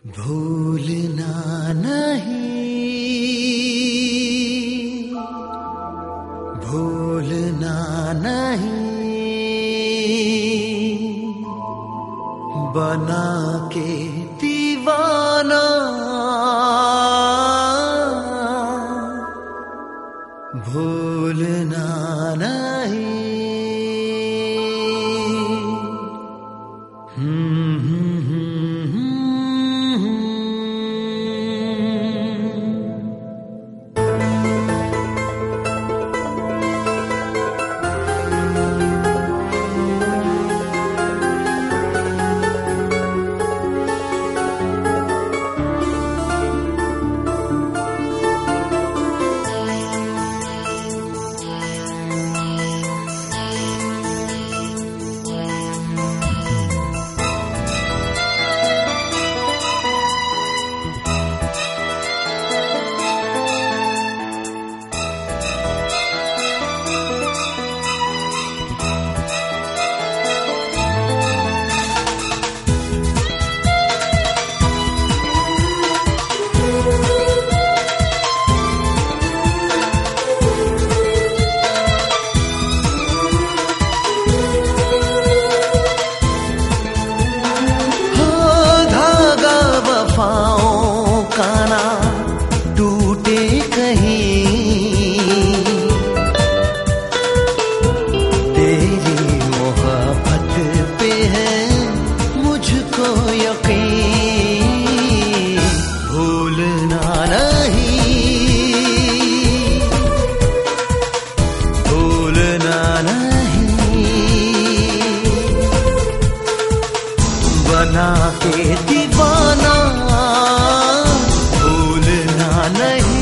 भूलना नहीं, भूलना नहीं, बना के दीवाना, भूलना नहीं। बना के दीवाना, भूलना नहीं।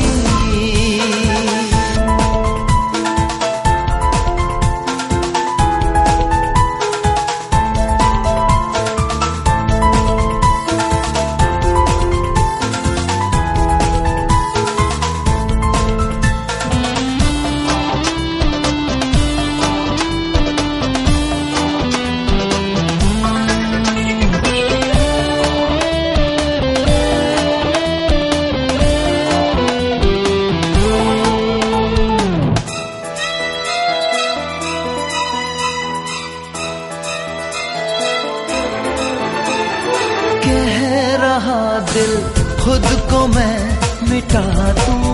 कह रहा दिल खुद को मैं मिटा दूं,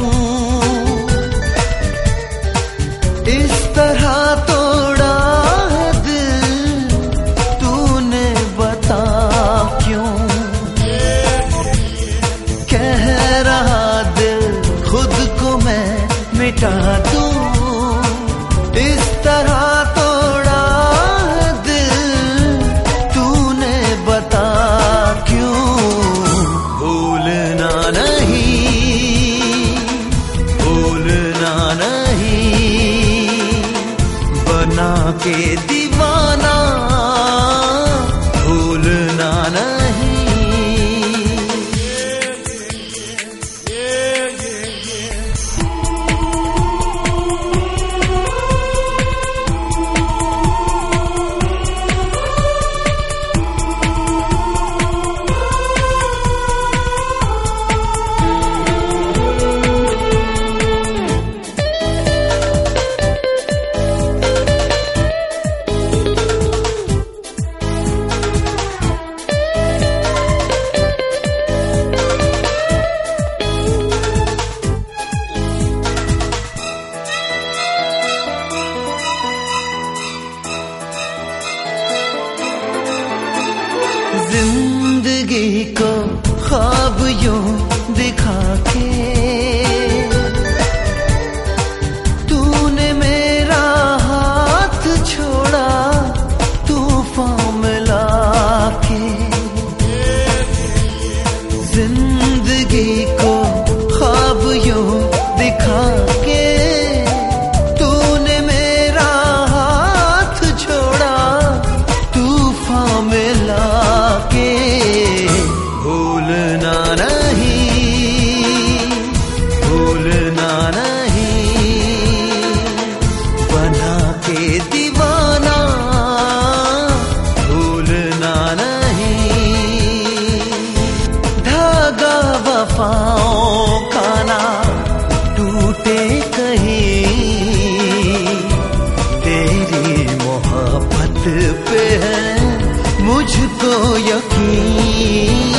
इस तरह तोड़ा है दिल तूने, बता क्यों। कह रहा दिल खुद को मैं मिटा दूं, इस तरह तोड़ा है दिल तूने, बता भूलना नहीं, बना के दीवाना, भूलना नहीं। जिंदगी को ख्वाब यूं दिखा के तूने मेरा हाथ छोड़ा, तूफान में लाके। जिंदगी को ख्वाब यूं दिखा के तूने मेरा हाथ छोड़ा, तूफान में लाके। भूलना नहीं, भूलना नहीं, बना के दीवाना, भूलना नहीं। वफाओं का ना टूटे कहीं, तेरी मोहब्बत पे है मुझको यकीन।